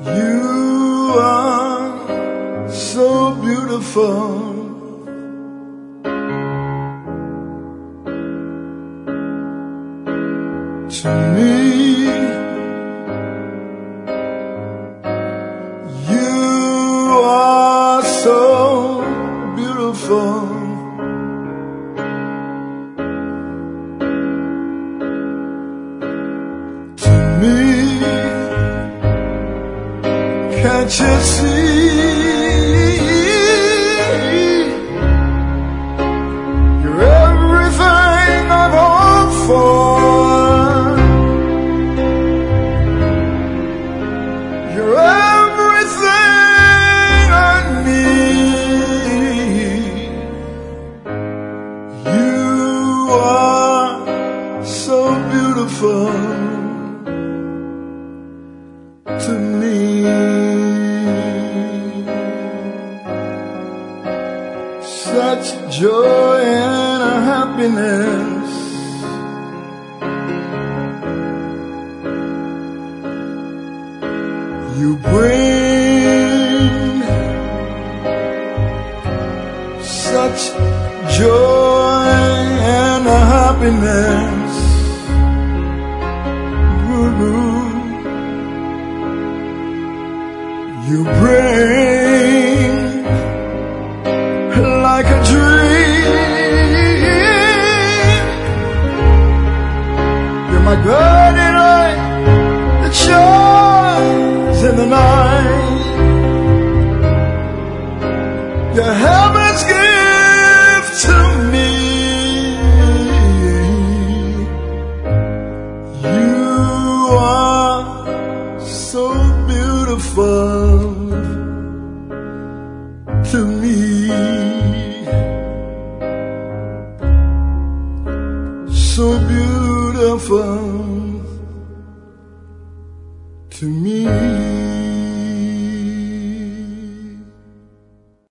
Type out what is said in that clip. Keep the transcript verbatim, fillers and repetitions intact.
You are so beautiful. To me, you are so beautiful. To me, can't you see? You're everything I've hoped for. You're everything I need. You are so beautiful to me. Such joy and happiness. You bring such joy and happiness. Ooh. You bring like a dream. You're my guiding light that shines in the night. You're heaven's gift to me. You are so beautiful to me. So beautiful to me.